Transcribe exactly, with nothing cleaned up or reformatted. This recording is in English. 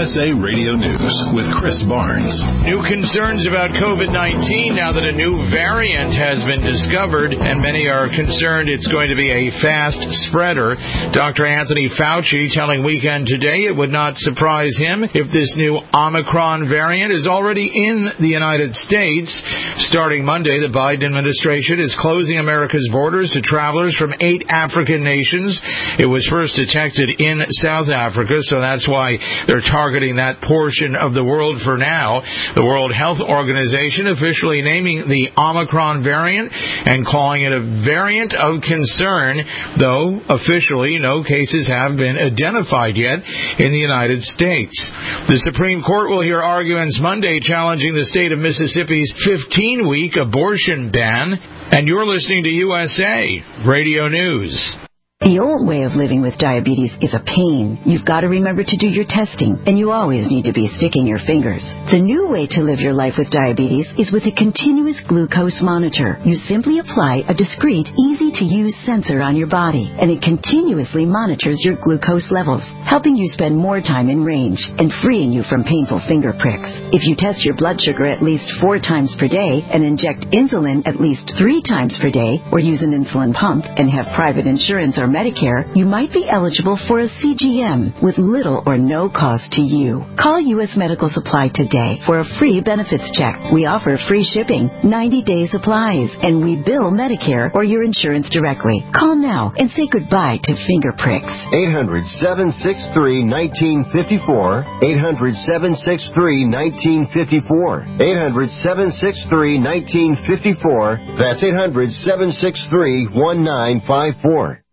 S A Radio News with Chris Barnes. New concerns about COVID nineteen now that a new variant has been discovered, and many are concerned it's going to be a fast spreader. Doctor Anthony Fauci telling Weekend Today it would not surprise him if this new Omicron variant is already in the United States. Starting Monday, the Biden administration is closing America's borders to travelers from eight African nations. It was first detected in South Africa, so that's why they're targeting that portion of the world for now. The World Health Organization officially naming the Omicron variant and calling it a variant of concern, though officially no cases have been identified yet in the United States. The Supreme Court will hear arguments Monday challenging the state of Mississippi's fifteen-week abortion ban. And you're listening to U S A Radio News. The old way of living with diabetes is a pain. You've got to remember to do your testing, and you always need to be sticking your fingers. The new way to live your life with diabetes is with a continuous glucose monitor. You simply apply a discreet, easy-to-use sensor on your body, and it continuously monitors your glucose levels, helping you spend more time in range and freeing you from painful finger pricks. If you test your blood sugar at least four times per day and inject insulin at least three times per day, or use an insulin pump and have private insurance or Medicare, you might be eligible for a C G M with little or no cost to you. Call U S Medical Supply today for a free benefits check. We offer free shipping, ninety-day supplies, and we bill Medicare or your insurance directly. Call now and say goodbye to finger pricks. eight hundred, seven six three, one nine five four. eight hundred, seven six three, one nine five four. eight hundred, seven six three, one nine five four. That's eight hundred, seven six three, one nine five four.